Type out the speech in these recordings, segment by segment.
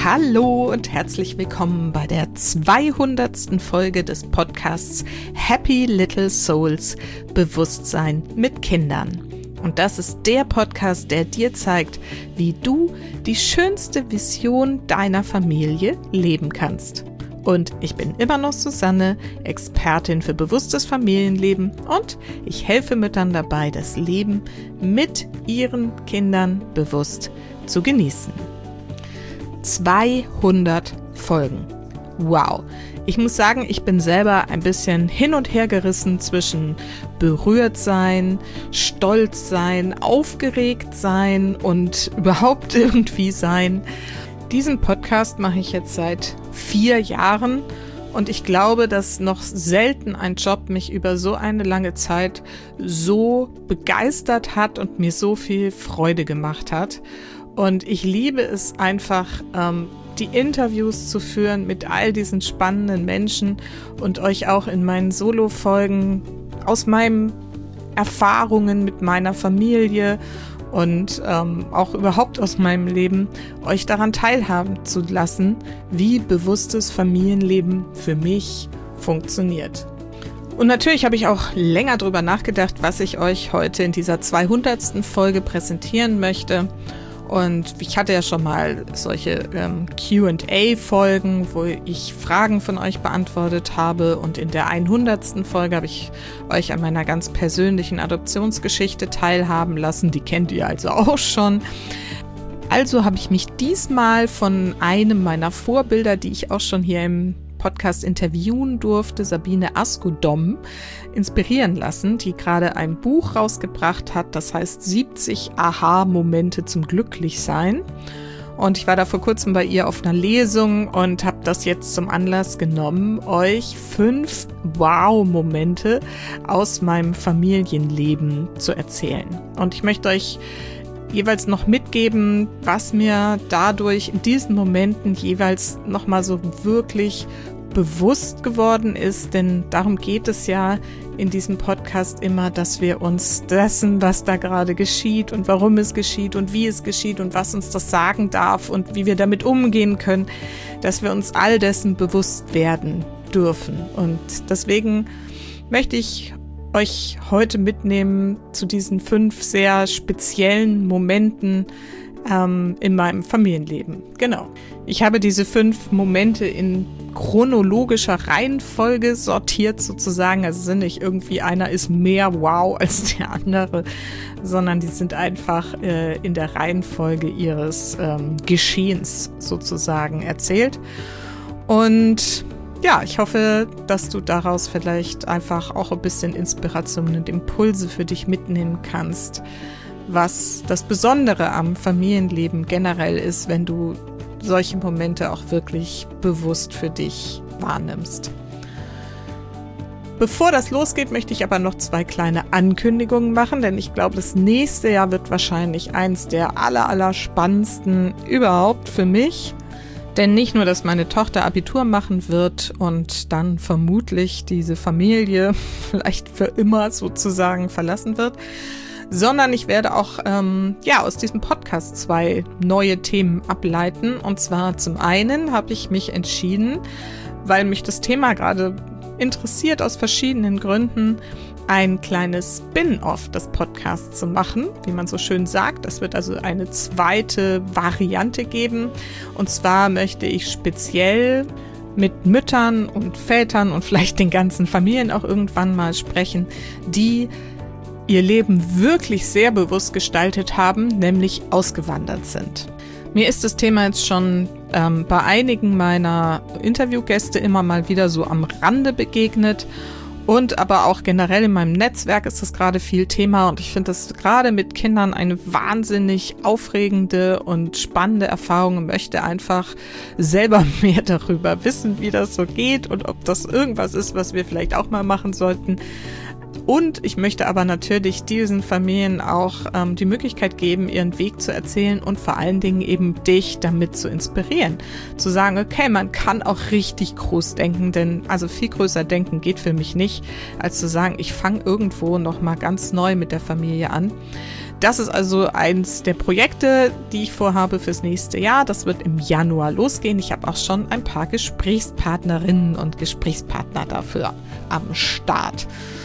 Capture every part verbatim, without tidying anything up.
Hallo und herzlich willkommen bei der zweihundertsten Folge des Podcasts Happy Little Souls – Bewusstsein mit Kindern. Und das ist der Podcast, der dir zeigt, wie du die schönste Vision deiner Familie leben kannst. Und ich bin immer noch Susanne, Expertin für bewusstes Familienleben, und ich helfe Müttern dabei, das Leben mit ihren Kindern bewusst zu genießen. zweihundert Folgen. Wow. Ich muss sagen, ich bin selber ein bisschen hin und her gerissen zwischen berührt sein, stolz sein, aufgeregt sein und überhaupt irgendwie sein. Diesen Podcast mache ich jetzt seit vier Jahren und ich glaube, dass noch selten ein Job mich über so eine lange Zeit so begeistert hat und mir so viel Freude gemacht hat. Und ich liebe es einfach, ähm, die Interviews zu führen mit all diesen spannenden Menschen und euch auch in meinen Solo-Folgen aus meinen Erfahrungen mit meiner Familie und ähm, auch überhaupt aus meinem Leben, euch daran teilhaben zu lassen, wie bewusstes Familienleben für mich funktioniert. Und natürlich habe ich auch länger drüber nachgedacht, was ich euch heute in dieser zweihundertsten Folge präsentieren möchte. Und ich hatte ja schon mal solche ähm, Q and A-Folgen, wo ich Fragen von euch beantwortet habe. Und in der hundertsten Folge habe ich euch an meiner ganz persönlichen Adoptionsgeschichte teilhaben lassen. Die kennt ihr also auch schon. Also habe ich mich diesmal von einem meiner Vorbilder, die ich auch schon hier im Podcast interviewen durfte, Sabine Askodom, inspirieren lassen, die gerade ein Buch rausgebracht hat, das heißt siebzig Aha-Momente zum Glücklichsein. Und ich war da vor kurzem bei ihr auf einer Lesung und habe das jetzt zum Anlass genommen, euch fünf Wow-Momente aus meinem Familienleben zu erzählen. Und ich möchte euch jeweils noch mitgeben, was mir dadurch in diesen Momenten jeweils nochmal so wirklich bewusst geworden ist, denn darum geht es ja in diesem Podcast immer, dass wir uns dessen, was da gerade geschieht und warum es geschieht und wie es geschieht und was uns das sagen darf und wie wir damit umgehen können, dass wir uns all dessen bewusst werden dürfen. Und deswegen möchte ich euch heute mitnehmen zu diesen fünf sehr speziellen Momenten ähm, in meinem Familienleben. Genau. Ich habe diese fünf Momente in chronologischer Reihenfolge sortiert sozusagen. Also sind nicht irgendwie einer ist mehr wow als der andere, sondern die sind einfach äh, in der Reihenfolge ihres ähm, Geschehens sozusagen erzählt. Und ja, ich hoffe, dass du daraus vielleicht einfach auch ein bisschen Inspiration und Impulse für dich mitnehmen kannst, was das Besondere am Familienleben generell ist, wenn du solche Momente auch wirklich bewusst für dich wahrnimmst. Bevor das losgeht, möchte ich aber noch zwei kleine Ankündigungen machen, denn ich glaube, das nächste Jahr wird wahrscheinlich eins der aller, aller spannendsten überhaupt für mich. Denn nicht nur, dass meine Tochter Abitur machen wird und dann vermutlich diese Familie vielleicht für immer sozusagen verlassen wird, sondern ich werde auch ähm, ja aus diesem Podcast zwei neue Themen ableiten. Und zwar zum einen habe ich mich entschieden, weil mich das Thema gerade interessiert aus verschiedenen Gründen, ein kleines Spin-off des Podcasts zu machen, wie man so schön sagt. Es wird also eine zweite Variante geben. Und zwar möchte ich speziell mit Müttern und Vätern und vielleicht den ganzen Familien auch irgendwann mal sprechen, die ihr Leben wirklich sehr bewusst gestaltet haben, nämlich ausgewandert sind. Mir ist das Thema jetzt schon ähm, bei einigen meiner Interviewgäste immer mal wieder so am Rande begegnet. Und aber auch generell in meinem Netzwerk ist das gerade viel Thema und ich finde das gerade mit Kindern eine wahnsinnig aufregende und spannende Erfahrung und möchte einfach selber mehr darüber wissen, wie das so geht und ob das irgendwas ist, was wir vielleicht auch mal machen sollten. Und ich möchte aber natürlich diesen Familien auch ähm, die Möglichkeit geben, ihren Weg zu erzählen und vor allen Dingen eben dich damit zu inspirieren. Zu sagen, okay, man kann auch richtig groß denken, denn also viel größer denken geht für mich nicht, als zu sagen, ich fange irgendwo nochmal ganz neu mit der Familie an. Das ist also eins der Projekte, die ich vorhabe fürs nächste Jahr. Das wird im Januar losgehen. Ich habe auch schon ein paar Gesprächspartnerinnen und Gesprächspartner dafür am Start.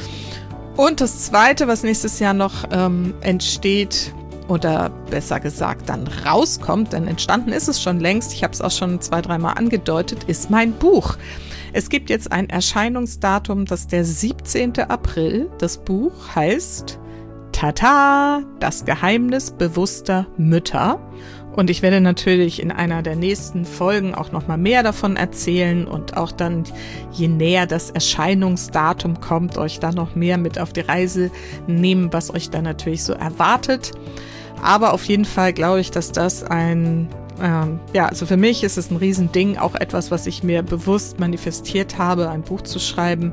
Und das Zweite, was nächstes Jahr noch ähm, entsteht, oder besser gesagt dann rauskommt, denn entstanden ist es schon längst, ich habe es auch schon zwei, dreimal angedeutet, ist mein Buch. Es gibt jetzt ein Erscheinungsdatum, das ist der siebzehnten April. Das Buch heißt Tata, das Geheimnis bewusster Mütter. Und ich werde natürlich in einer der nächsten Folgen auch noch mal mehr davon erzählen und auch dann, je näher das Erscheinungsdatum kommt, euch da noch mehr mit auf die Reise nehmen, was euch da natürlich so erwartet. Aber auf jeden Fall glaube ich, dass das ein, ähm, ja, also für mich ist es ein Riesending, auch etwas, was ich mir bewusst manifestiert habe, ein Buch zu schreiben,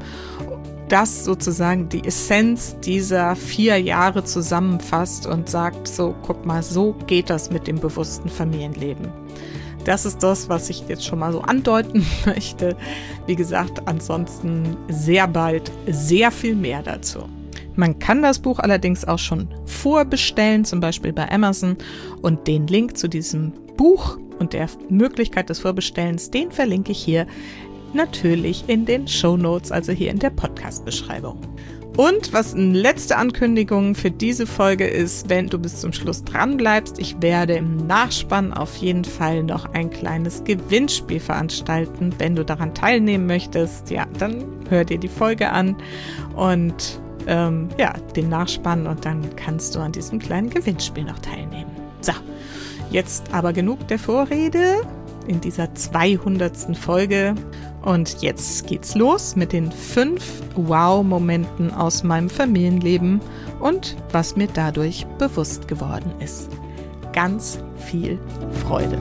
das sozusagen die Essenz dieser vier Jahre zusammenfasst und sagt, so, guck mal, so geht das mit dem bewussten Familienleben. Das ist das, was ich jetzt schon mal so andeuten möchte. Wie gesagt, ansonsten sehr bald sehr viel mehr dazu. Man kann das Buch allerdings auch schon vorbestellen, zum Beispiel bei Amazon. Und den Link zu diesem Buch und der Möglichkeit des Vorbestellens, den verlinke ich hier natürlich in den Shownotes, also hier in der Podcast-Beschreibung. Und was eine letzte Ankündigung für diese Folge ist, wenn du bis zum Schluss dran bleibst, ich werde im Nachspann auf jeden Fall noch ein kleines Gewinnspiel veranstalten. Wenn du daran teilnehmen möchtest, ja, dann hör dir die Folge an und ähm, ja, den Nachspann und dann kannst du an diesem kleinen Gewinnspiel noch teilnehmen. So, jetzt aber genug der Vorrede in dieser zweihundertsten Folge. Und jetzt geht's los mit den fünf Wow-Momenten aus meinem Familienleben und was mir dadurch bewusst geworden ist. Ganz viel Freude.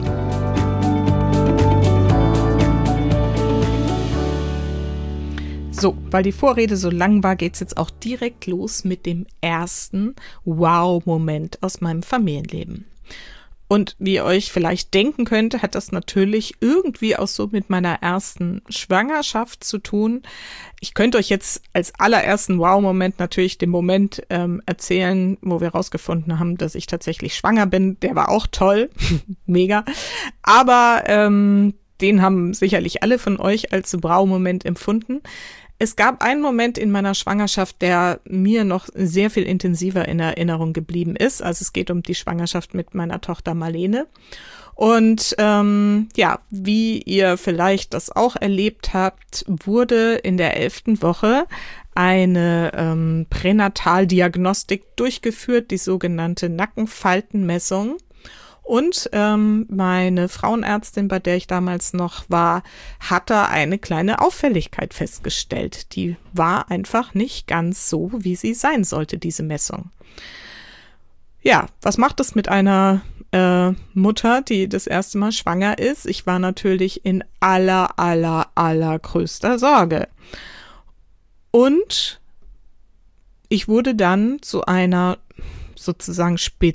So, weil die Vorrede so lang war, geht's jetzt auch direkt los mit dem ersten Wow-Moment aus meinem Familienleben. Und wie ihr euch vielleicht denken könnt, hat das natürlich irgendwie auch so mit meiner ersten Schwangerschaft zu tun. Ich könnte euch jetzt als allerersten Wow-Moment natürlich den Moment ähm, erzählen, wo wir rausgefunden haben, dass ich tatsächlich schwanger bin. Der war auch toll, mega. Aber ähm, den haben sicherlich alle von euch als Wow-Moment empfunden. Es gab einen Moment in meiner Schwangerschaft, der mir noch sehr viel intensiver in Erinnerung geblieben ist. Also es geht um die Schwangerschaft mit meiner Tochter Marlene. Und ähm, ja, wie ihr vielleicht das auch erlebt habt, wurde in der elften Woche eine ähm, Pränataldiagnostik durchgeführt, die sogenannte Nackenfaltenmessung. Und ähm, meine Frauenärztin, bei der ich damals noch war, hat da eine kleine Auffälligkeit festgestellt. Die war einfach nicht ganz so, wie sie sein sollte, diese Messung. Ja, was macht das mit einer äh, Mutter, die das erste Mal schwanger ist? Ich war natürlich in aller, aller, allergrößter Sorge. Und ich wurde dann zu einer sozusagen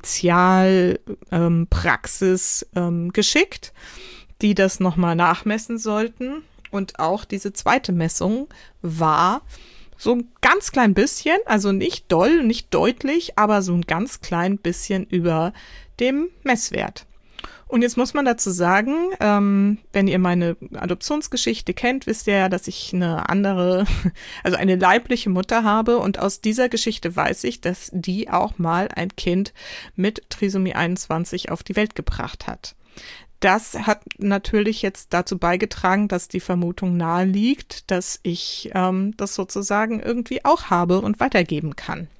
Spezialpraxis ähm, ähm, geschickt, die das nochmal nachmessen sollten. Und auch diese zweite Messung war so ein ganz klein bisschen, also nicht doll, nicht deutlich, aber so ein ganz klein bisschen über dem Messwert. Und jetzt muss man dazu sagen, ähm, wenn ihr meine Adoptionsgeschichte kennt, wisst ihr ja, dass ich eine andere, also eine leibliche Mutter habe. Und aus dieser Geschichte weiß ich, dass die auch mal ein Kind mit Trisomie einundzwanzig auf die Welt gebracht hat. Das hat natürlich jetzt dazu beigetragen, dass die Vermutung nahe liegt, dass ich ähm, das sozusagen irgendwie auch habe und weitergeben kann.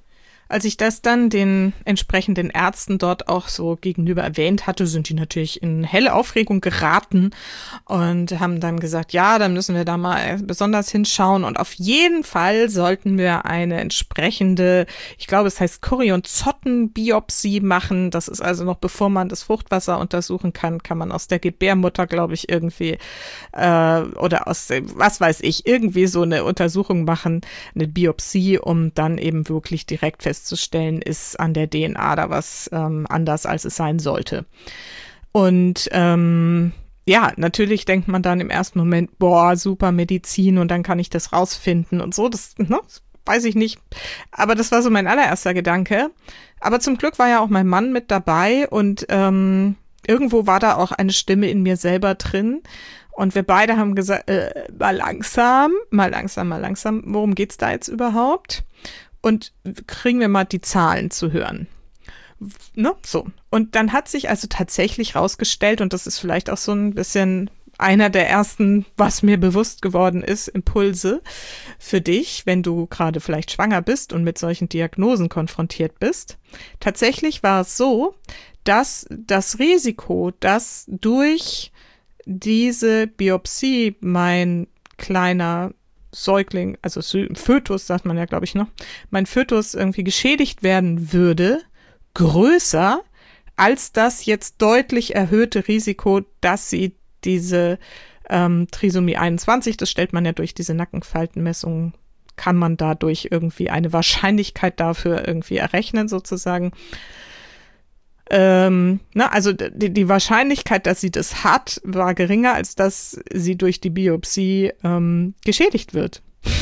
Als ich das dann den entsprechenden Ärzten dort auch so gegenüber erwähnt hatte, sind die natürlich in helle Aufregung geraten und haben dann gesagt, ja, dann müssen wir da mal besonders hinschauen und auf jeden Fall sollten wir eine entsprechende, ich glaube, es heißt Chorionzottenbiopsie machen. Das ist also noch, bevor man das Fruchtwasser untersuchen kann, kann man aus der Gebärmutter, glaube ich, irgendwie äh, oder aus, was weiß ich, irgendwie so eine Untersuchung machen, eine Biopsie, um dann eben wirklich direkt festzustellen, festzustellen, ist an der D N A da was ähm, anders, als es sein sollte. Und ähm, ja, natürlich denkt man dann im ersten Moment, boah, super Medizin und dann kann ich das rausfinden und so. Das, ne, das weiß ich nicht. Aber das war so mein allererster Gedanke. Aber zum Glück war ja auch mein Mann mit dabei und ähm, irgendwo war da auch eine Stimme in mir selber drin. Und wir beide haben gesagt, äh, mal langsam, mal langsam, mal langsam, worum geht's da jetzt überhaupt? Und kriegen wir mal die Zahlen zu hören. Ne? So. Und dann hat sich also tatsächlich rausgestellt, und das ist vielleicht auch so ein bisschen einer der ersten, was mir bewusst geworden ist, Impulse für dich, wenn du gerade vielleicht schwanger bist und mit solchen Diagnosen konfrontiert bist. Tatsächlich war es so, dass das Risiko, dass durch diese Biopsie mein kleiner Säugling, also Fötus, sagt man ja, glaube ich, noch, mein Fötus irgendwie geschädigt werden würde, größer als das jetzt deutlich erhöhte Risiko, dass sie diese ähm, Trisomie einundzwanzig, das stellt man ja durch diese Nackenfaltenmessung, kann man dadurch irgendwie eine Wahrscheinlichkeit dafür irgendwie errechnen, sozusagen. Ähm, na, also die, die Wahrscheinlichkeit, dass sie das hat, war geringer, als dass sie durch die Biopsie ähm, geschädigt wird.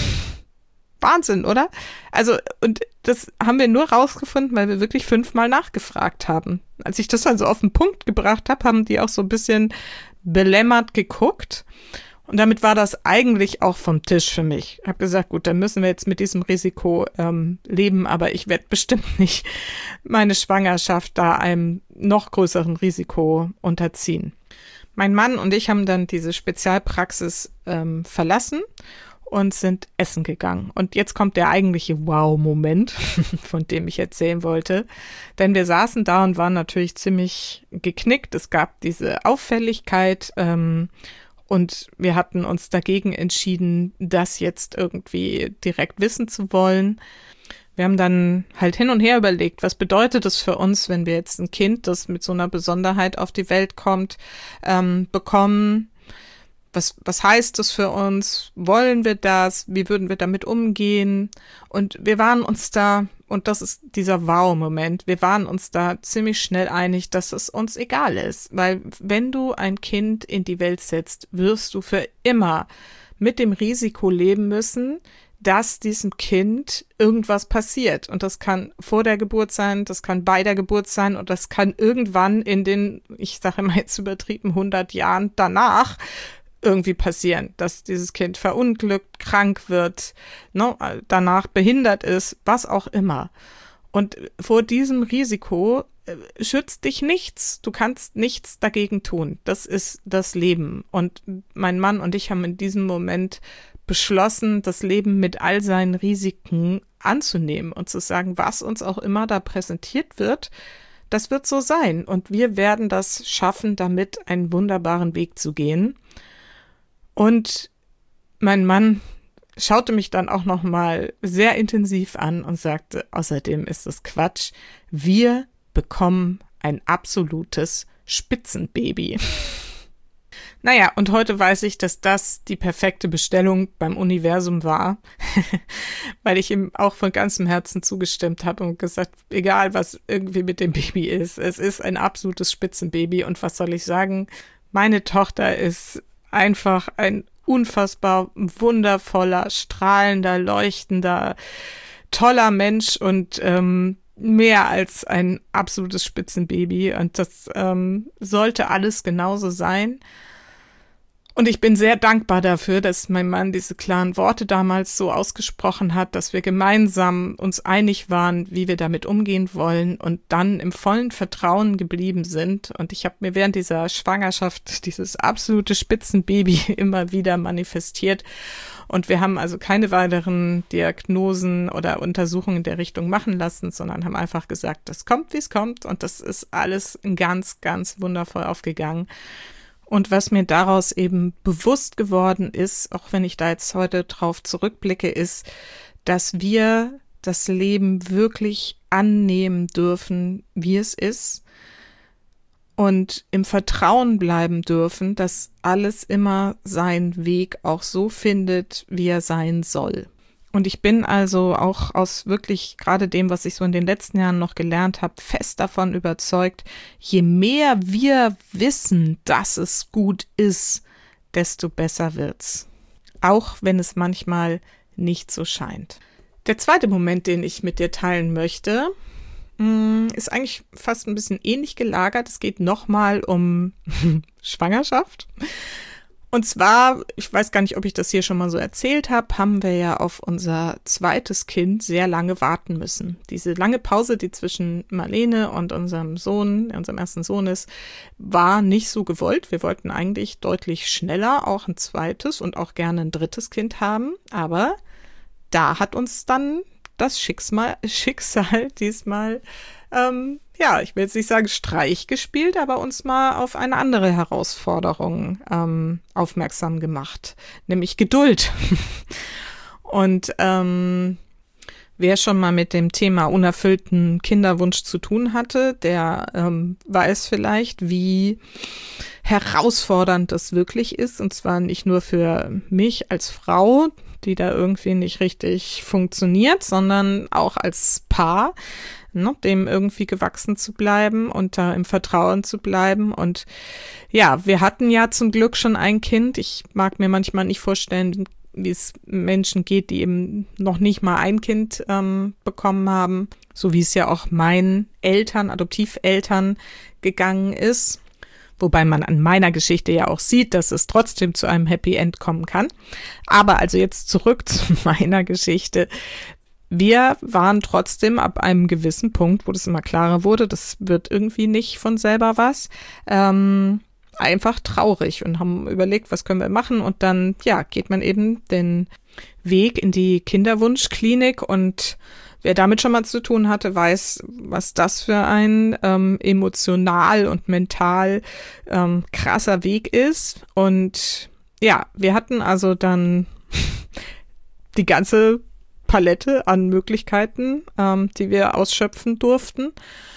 Wahnsinn, oder? Also, und das haben wir nur rausgefunden, weil wir wirklich fünfmal nachgefragt haben. Als ich das dann so auf den Punkt gebracht habe, haben die auch so ein bisschen belämmert geguckt. Und damit war das eigentlich auch vom Tisch für mich. Ich habe gesagt, gut, dann müssen wir jetzt mit diesem Risiko ähm, leben, aber ich werde bestimmt nicht meine Schwangerschaft da einem noch größeren Risiko unterziehen. Mein Mann und ich haben dann diese Spezialpraxis ähm, verlassen und sind essen gegangen. Und jetzt kommt der eigentliche Wow-Moment, von dem ich erzählen wollte. Denn wir saßen da und waren natürlich ziemlich geknickt. Es gab diese Auffälligkeit, ähm, und wir hatten uns dagegen entschieden, das jetzt irgendwie direkt wissen zu wollen. Wir haben dann halt hin und her überlegt, was bedeutet es für uns, wenn wir jetzt ein Kind, das mit so einer Besonderheit auf die Welt kommt, ähm, bekommen. Was, was heißt das für uns? Wollen wir das? Wie würden wir damit umgehen? Und wir waren uns da, und das ist dieser Wow-Moment, wir waren uns da ziemlich schnell einig, dass es uns egal ist. Weil wenn du ein Kind in die Welt setzt, wirst du für immer mit dem Risiko leben müssen, dass diesem Kind irgendwas passiert. Und das kann vor der Geburt sein, das kann bei der Geburt sein und das kann irgendwann in den, ich sage immer jetzt übertrieben, hundert Jahren danach irgendwie passieren, dass dieses Kind verunglückt, krank wird, ne, danach behindert ist, was auch immer. Und vor diesem Risiko äh, schützt dich nichts. Du kannst nichts dagegen tun. Das ist das Leben. Und mein Mann und ich haben in diesem Moment beschlossen, das Leben mit all seinen Risiken anzunehmen und zu sagen, was uns auch immer da präsentiert wird, das wird so sein. Und wir werden das schaffen, damit einen wunderbaren Weg zu gehen. Und mein Mann schaute mich dann auch noch mal sehr intensiv an und sagte, außerdem ist es Quatsch, wir bekommen ein absolutes Spitzenbaby. Naja, und heute weiß ich, dass das die perfekte Bestellung beim Universum war, weil ich ihm auch von ganzem Herzen zugestimmt habe und gesagt, egal was irgendwie mit dem Baby ist, es ist ein absolutes Spitzenbaby. Und was soll ich sagen, meine Tochter ist einfach ein unfassbar wundervoller, strahlender, leuchtender, toller Mensch und ähm, mehr als ein absolutes Spitzenbaby. Und das ähm, sollte alles genauso sein. Und ich bin sehr dankbar dafür, dass mein Mann diese klaren Worte damals so ausgesprochen hat, dass wir gemeinsam uns einig waren, wie wir damit umgehen wollen und dann im vollen Vertrauen geblieben sind. Und ich habe mir während dieser Schwangerschaft dieses absolute Spitzenbaby immer wieder manifestiert. Und wir haben also keine weiteren Diagnosen oder Untersuchungen in der Richtung machen lassen, sondern haben einfach gesagt, das kommt, wie es kommt. Und das ist alles ganz, ganz wundervoll aufgegangen. Und was mir daraus eben bewusst geworden ist, auch wenn ich da jetzt heute drauf zurückblicke, ist, dass wir das Leben wirklich annehmen dürfen, wie es ist und im Vertrauen bleiben dürfen, dass alles immer seinen Weg auch so findet, wie er sein soll. Und ich bin also auch aus wirklich gerade dem, was ich so in den letzten Jahren noch gelernt habe, fest davon überzeugt, je mehr wir wissen, dass es gut ist, desto besser wird's. Auch wenn es manchmal nicht so scheint. Der zweite Moment, den ich mit dir teilen möchte, ist eigentlich fast ein bisschen ähnlich gelagert. Es geht nochmal um Schwangerschaft. Und zwar, ich weiß gar nicht, ob ich das hier schon mal so erzählt habe, haben wir ja auf unser zweites Kind sehr lange warten müssen. Diese lange Pause, die zwischen Marlene und unserem Sohn, unserem ersten Sohn ist, war nicht so gewollt. Wir wollten eigentlich deutlich schneller auch ein zweites und auch gerne ein drittes Kind haben. Aber da hat uns dann das Schicksal, Schicksal diesmal, ähm, ja, ich will jetzt nicht sagen Streich gespielt, aber uns mal auf eine andere Herausforderung ähm, aufmerksam gemacht, nämlich Geduld. Und ähm, wer schon mal mit dem Thema unerfüllten Kinderwunsch zu tun hatte, der ähm, weiß vielleicht, wie herausfordernd das wirklich ist. Und zwar nicht nur für mich als Frau, die da irgendwie nicht richtig funktioniert, sondern auch als Paar, ne, dem irgendwie gewachsen zu bleiben und da im Vertrauen zu bleiben. Und ja, wir hatten ja zum Glück schon ein Kind. Ich mag mir manchmal nicht vorstellen, wie es Menschen geht, die eben noch nicht mal ein Kind ähm, bekommen haben, so wie es ja auch meinen Eltern, Adoptiveltern gegangen ist. Wobei man an meiner Geschichte ja auch sieht, dass es trotzdem zu einem Happy End kommen kann. Aber also jetzt zurück zu meiner Geschichte. Wir waren trotzdem ab einem gewissen Punkt, wo das immer klarer wurde, das wird irgendwie nicht von selber was, ähm, einfach traurig und haben überlegt, was können wir machen. Und dann, ja, geht man eben den Weg in die Kinderwunschklinik und wer damit schon mal zu tun hatte, weiß, was das für ein ähm, emotional und mental ähm, krasser Weg ist. Und ja, wir hatten also dann die ganze Palette an Möglichkeiten, ähm, die wir ausschöpfen durften.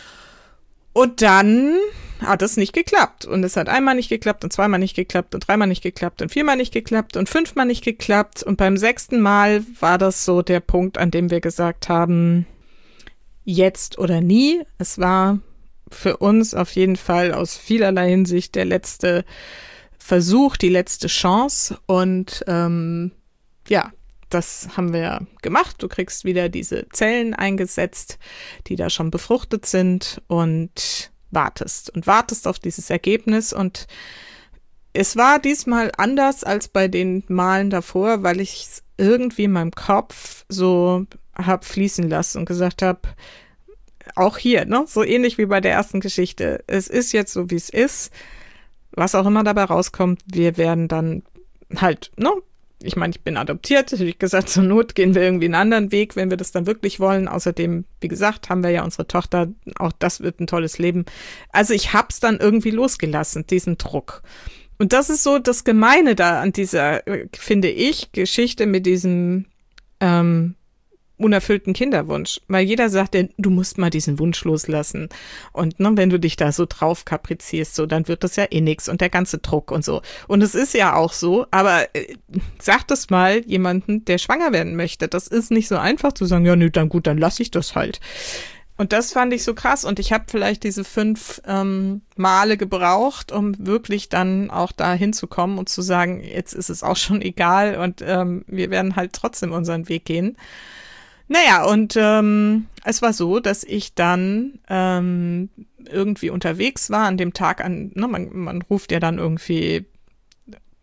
Und dann hat es nicht geklappt. Und es hat einmal nicht geklappt und zweimal nicht geklappt und dreimal nicht geklappt und viermal nicht geklappt und fünfmal nicht geklappt. Und beim sechsten Mal war das so der Punkt, an dem wir gesagt haben, jetzt oder nie. Es war für uns auf jeden Fall aus vielerlei Hinsicht der letzte Versuch, die letzte Chance. Und ähm, ja, das haben wir gemacht. Du kriegst wieder diese Zellen eingesetzt, die da schon befruchtet sind und wartest und wartest auf dieses Ergebnis. Und es war diesmal anders als bei den Malen davor, weil ich es irgendwie in meinem Kopf so hab fließen lassen und gesagt habe, auch hier, ne, so ähnlich wie bei der ersten Geschichte. Es ist jetzt so, wie es ist. Was auch immer dabei rauskommt, wir werden dann halt, ne, ich meine, ich bin adoptiert, habe ich gesagt, zur Not gehen wir irgendwie einen anderen Weg, wenn wir das dann wirklich wollen. Außerdem, wie gesagt, haben wir ja unsere Tochter, auch das wird ein tolles Leben. Also ich hab's dann irgendwie losgelassen, diesen Druck. Und das ist so das Gemeine da an dieser, finde ich, Geschichte mit diesem ähm, unerfüllten Kinderwunsch. Weil jeder sagt, du musst mal diesen Wunsch loslassen. Und ne, wenn du dich da so drauf kaprizierst, so, dann wird das ja eh nix und der ganze Druck und so. Und es ist ja auch so, aber äh, sag das mal jemanden, der schwanger werden möchte. Das ist nicht so einfach zu sagen, ja, nö, dann gut, dann lass ich das halt. Und das fand ich so krass. Und ich habe vielleicht diese fünf ähm, Male gebraucht, um wirklich dann auch da hinzukommen und zu sagen, jetzt ist es auch schon egal und ähm, wir werden halt trotzdem unseren Weg gehen. Naja, und ähm, es war so, dass ich dann ähm, irgendwie unterwegs war an dem Tag an, ne, man, man ruft ja dann irgendwie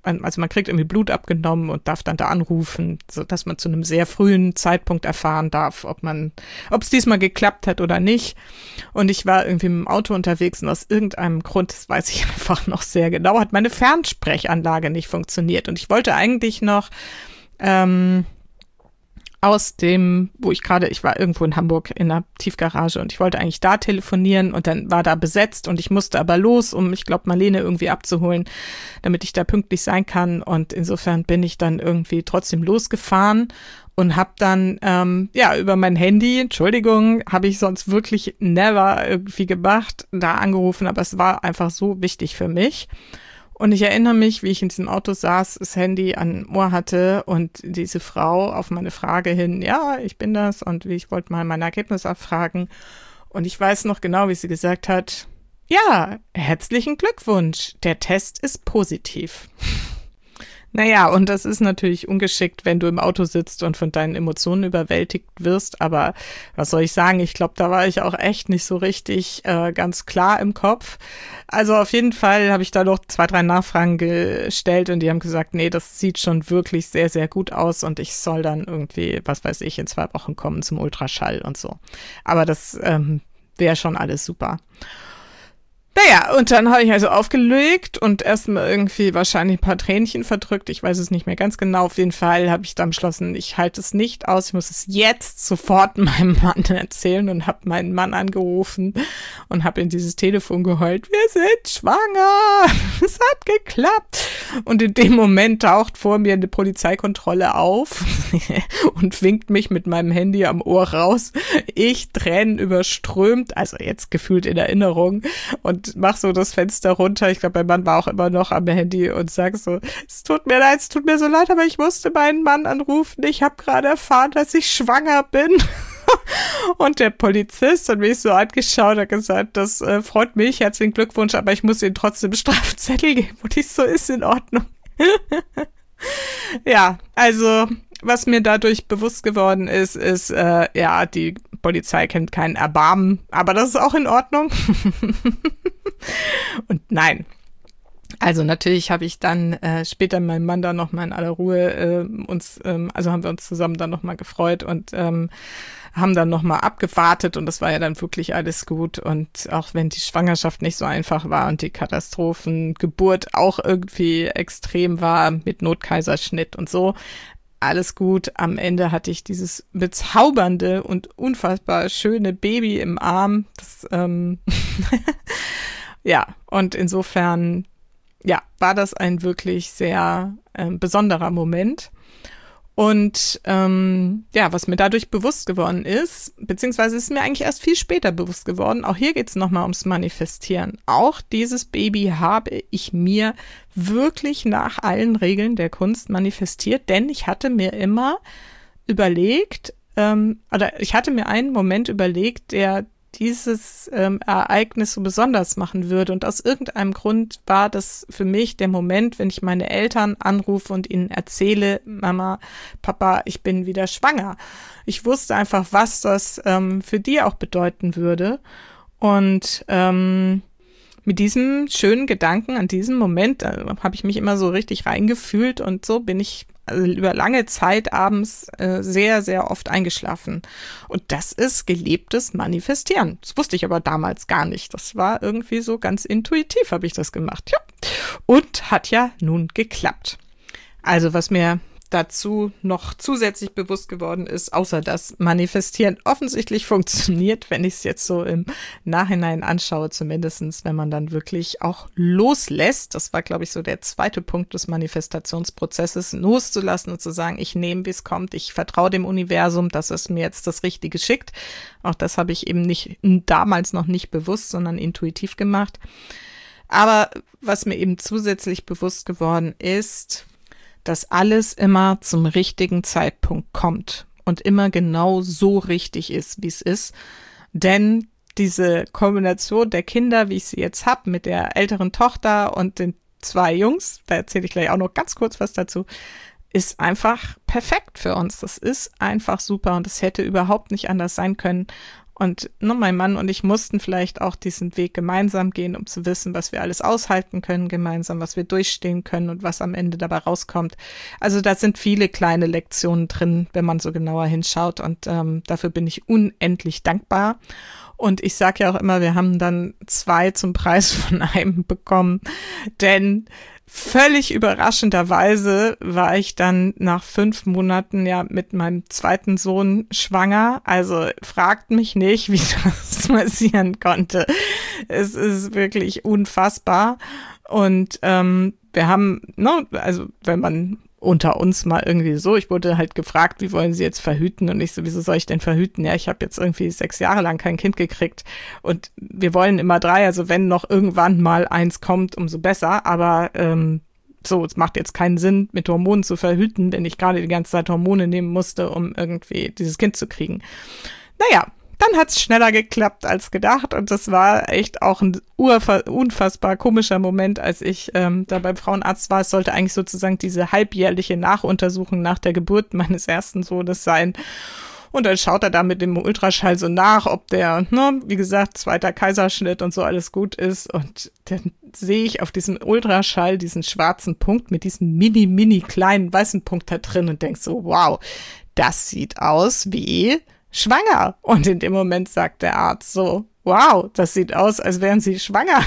also man kriegt irgendwie Blut abgenommen und darf dann da anrufen, sodass man zu einem sehr frühen Zeitpunkt erfahren darf, ob man, ob es diesmal geklappt hat oder nicht. Und ich war irgendwie mit dem Auto unterwegs und aus irgendeinem Grund, das weiß ich einfach noch sehr genau, hat meine Fernsprechanlage nicht funktioniert. Und ich wollte eigentlich noch ähm, aus dem, wo ich gerade, ich war irgendwo in Hamburg in einer Tiefgarage und ich wollte eigentlich da telefonieren und dann war da besetzt und ich musste aber los, um, ich glaube, Marlene irgendwie abzuholen, damit ich da pünktlich sein kann. Und insofern bin ich dann irgendwie trotzdem losgefahren und habe dann, ähm, ja, über mein Handy, Entschuldigung, habe ich sonst wirklich never irgendwie gemacht, da angerufen, aber es war einfach so wichtig für mich. Und ich erinnere mich, wie ich in diesem Auto saß, das Handy an Ohr hatte und diese Frau auf meine Frage hin, ja, ich bin das und wie ich wollte mal mein Ergebnis abfragen. Und ich weiß noch genau, wie sie gesagt hat, ja, herzlichen Glückwunsch, der Test ist positiv. Naja, und das ist natürlich ungeschickt, wenn du im Auto sitzt und von deinen Emotionen überwältigt wirst, aber was soll ich sagen, ich glaube, da war ich auch echt nicht so richtig äh, ganz klar im Kopf. Also auf jeden Fall habe ich da noch zwei, drei Nachfragen gestellt und die haben gesagt, nee, das sieht schon wirklich sehr, sehr gut aus und ich soll dann irgendwie, was weiß ich, in zwei Wochen kommen zum Ultraschall und so. Aber das ähm, wäre schon alles super. Naja, und dann habe ich also aufgelegt und erstmal irgendwie wahrscheinlich ein paar Tränchen verdrückt. Ich weiß es nicht mehr ganz genau. Auf jeden Fall habe ich dann beschlossen, ich halte es nicht aus. Ich muss es jetzt sofort meinem Mann erzählen und habe meinen Mann angerufen und habe in dieses Telefon geheult. Wir sind schwanger. Es hat geklappt. Und in dem Moment taucht vor mir eine Polizeikontrolle auf und winkt mich mit meinem Handy am Ohr raus. Ich Tränen überströmt, also jetzt gefühlt in Erinnerung und mach so das Fenster runter. Ich glaube, mein Mann war auch immer noch am Handy und sag so, es tut mir leid, es tut mir so leid, aber ich musste meinen Mann anrufen. Ich habe gerade erfahren, dass ich schwanger bin. Und der Polizist hat mich so angeschaut, hat gesagt, das äh, freut mich, herzlichen Glückwunsch, aber ich muss Ihnen trotzdem einen Strafzettel geben. Und ich so, ist in Ordnung. Ja, also was mir dadurch bewusst geworden ist, ist, äh, ja, die Polizei kennt keinen Erbarmen, aber das ist auch in Ordnung. Und nein. Also natürlich habe ich dann äh, später mit meinem Mann dann nochmal in aller Ruhe äh, uns, ähm, also haben wir uns zusammen dann nochmal gefreut und ähm, haben dann nochmal abgewartet und das war ja dann wirklich alles gut und auch wenn die Schwangerschaft nicht so einfach war und die Katastrophengeburt auch irgendwie extrem war mit Notkaiserschnitt und so, alles gut. Am Ende hatte ich dieses bezaubernde und unfassbar schöne Baby im Arm. Das, ähm ja, und insofern, ja, war das ein wirklich sehr ähm, besonderer Moment. Und ähm, ja, was mir dadurch bewusst geworden ist, beziehungsweise ist mir eigentlich erst viel später bewusst geworden, auch hier geht es nochmal ums Manifestieren. Auch dieses Baby habe ich mir wirklich nach allen Regeln der Kunst manifestiert, denn ich hatte mir immer überlegt, ähm, oder ich hatte mir einen Moment überlegt, der dieses ähm, Ereignis so besonders machen würde. Und aus irgendeinem Grund war das für mich der Moment, wenn ich meine Eltern anrufe und ihnen erzähle, Mama, Papa, ich bin wieder schwanger. Ich wusste einfach, was das ähm, für die auch bedeuten würde. Und ähm, mit diesem schönen Gedanken an diesen Moment äh, habe ich mich immer so richtig reingefühlt und so bin ich also über lange Zeit abends äh, sehr, sehr oft eingeschlafen. Und das ist gelebtes Manifestieren. Das wusste ich aber damals gar nicht. Das war irgendwie so ganz intuitiv, habe ich das gemacht. Ja. Und hat ja nun geklappt. Also was mir dazu noch zusätzlich bewusst geworden ist, außer dass Manifestieren offensichtlich funktioniert, wenn ich es jetzt so im Nachhinein anschaue, zumindestens, wenn man dann wirklich auch loslässt. Das war, glaube ich, so der zweite Punkt des Manifestationsprozesses, loszulassen und zu sagen, ich nehme, wie es kommt, ich vertraue dem Universum, dass es mir jetzt das Richtige schickt. Auch das habe ich eben nicht damals noch nicht bewusst, sondern intuitiv gemacht. Aber was mir eben zusätzlich bewusst geworden ist, dass alles immer zum richtigen Zeitpunkt kommt und immer genau so richtig ist, wie es ist. Denn diese Kombination der Kinder, wie ich sie jetzt habe, mit der älteren Tochter und den zwei Jungs, da erzähle ich gleich auch noch ganz kurz was dazu, ist einfach perfekt für uns. Das ist einfach super und es hätte überhaupt nicht anders sein können. Und ne, mein Mann und ich mussten vielleicht auch diesen Weg gemeinsam gehen, um zu wissen, was wir alles aushalten können gemeinsam, was wir durchstehen können und was am Ende dabei rauskommt. Also da sind viele kleine Lektionen drin, wenn man so genauer hinschaut. Und ähm, dafür bin ich unendlich dankbar. Und ich sage ja auch immer, wir haben dann zwei zum Preis von einem bekommen, denn völlig überraschenderweise war ich dann nach fünf Monaten ja mit meinem zweiten Sohn schwanger. Also fragt mich nicht, wie das passieren konnte. Es ist wirklich unfassbar. Und ähm, wir haben, ne, also wenn man unter uns mal irgendwie so, ich wurde halt gefragt, wie wollen Sie jetzt verhüten? Und ich so, wieso soll ich denn verhüten? Ja, ich habe jetzt irgendwie sechs Jahre lang kein Kind gekriegt und wir wollen immer drei, also wenn noch irgendwann mal eins kommt, umso besser, aber ähm, so, es macht jetzt keinen Sinn, mit Hormonen zu verhüten, wenn ich gerade die ganze Zeit Hormone nehmen musste, um irgendwie dieses Kind zu kriegen. Naja, dann hat's schneller geklappt als gedacht und das war echt auch ein urfa- unfassbar komischer Moment, als ich ähm, da beim Frauenarzt war. Es sollte eigentlich sozusagen diese halbjährliche Nachuntersuchung nach der Geburt meines ersten Sohnes sein. Und dann schaut er da mit dem Ultraschall so nach, ob der, ne, wie gesagt, zweiter Kaiserschnitt und so alles gut ist. Und dann sehe ich auf diesem Ultraschall diesen schwarzen Punkt mit diesem mini, mini kleinen weißen Punkt da drin und denk so, wow, das sieht aus wie schwanger. Und in dem Moment sagt der Arzt so, wow, das sieht aus, als wären Sie schwanger.